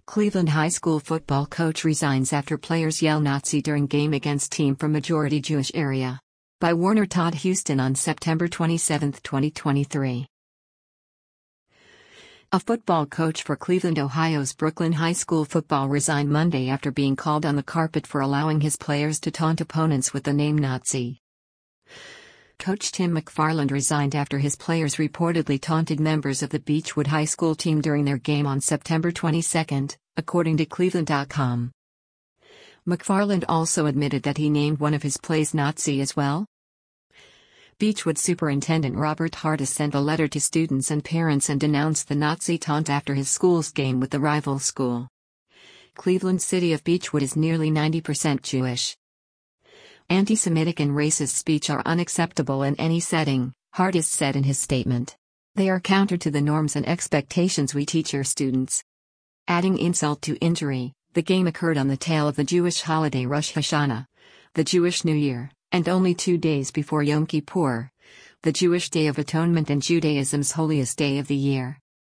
Cleveland High School football coach resigns after players yell Nazi during game against team from majority Jewish area. By Warner Todd Houston on September 27, 2023. A football coach for Cleveland, Ohio's Brooklyn High School football resigned Monday after being called on the carpet for allowing his players to taunt opponents with the name Nazi. Coach Tim McFarland resigned after his players reportedly taunted members of the Beechwood High School team during their game on September 22, according to Cleveland.com. McFarland also admitted that he named one of his plays Nazi as well. Beechwood Superintendent Robert Hardis sent a letter to students and parents and denounced the Nazi taunt after his school's game with the rival school. Cleveland's city of Beechwood is nearly 90% Jewish. Anti-Semitic and racist speech are unacceptable in any setting, Hardis said in his statement. They are counter to the norms and expectations we teach our students. Adding insult to injury, the game occurred on the tail of the Jewish holiday Rosh Hashanah, the Jewish New Year, and only 2 days before Yom Kippur, the Jewish Day of Atonement and Judaism's holiest day of the year.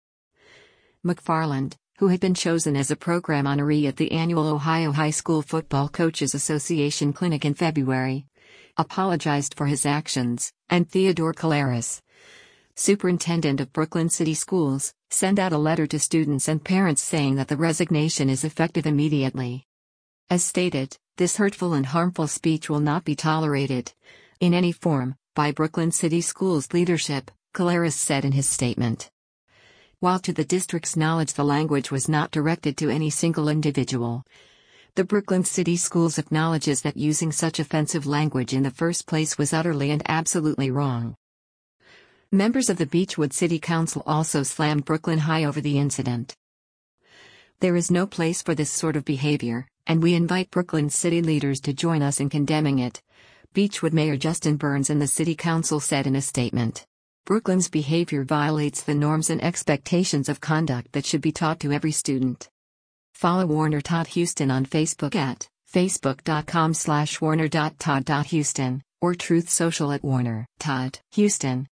McFarland, who had been chosen as a program honoree at the annual Ohio High School Football Coaches Association Clinic in February, apologized for his actions, and Theodore Kalaris, superintendent of Brooklyn City Schools, sent out a letter to students and parents saying that the resignation is effective immediately. As stated, this hurtful and harmful speech will not be tolerated, in any form, by Brooklyn City Schools leadership, Kalaris said in his statement. While to the district's knowledge the language was not directed to any single individual, the Brooklyn City Schools acknowledges that using such offensive language in the first place was utterly and absolutely wrong. Members of the Beechwood City Council also slammed Brooklyn High over the incident. There is no place for this sort of behavior, and we invite Brooklyn City leaders to join us in condemning it, Beechwood Mayor Justin Burns and the City Council said in a statement. Brooklyn's behavior violates the norms and expectations of conduct that should be taught to every student. Follow Warner Todd Houston on Facebook at facebook.com/warner.todd.houston or Truth Social at Warner Todd Houston.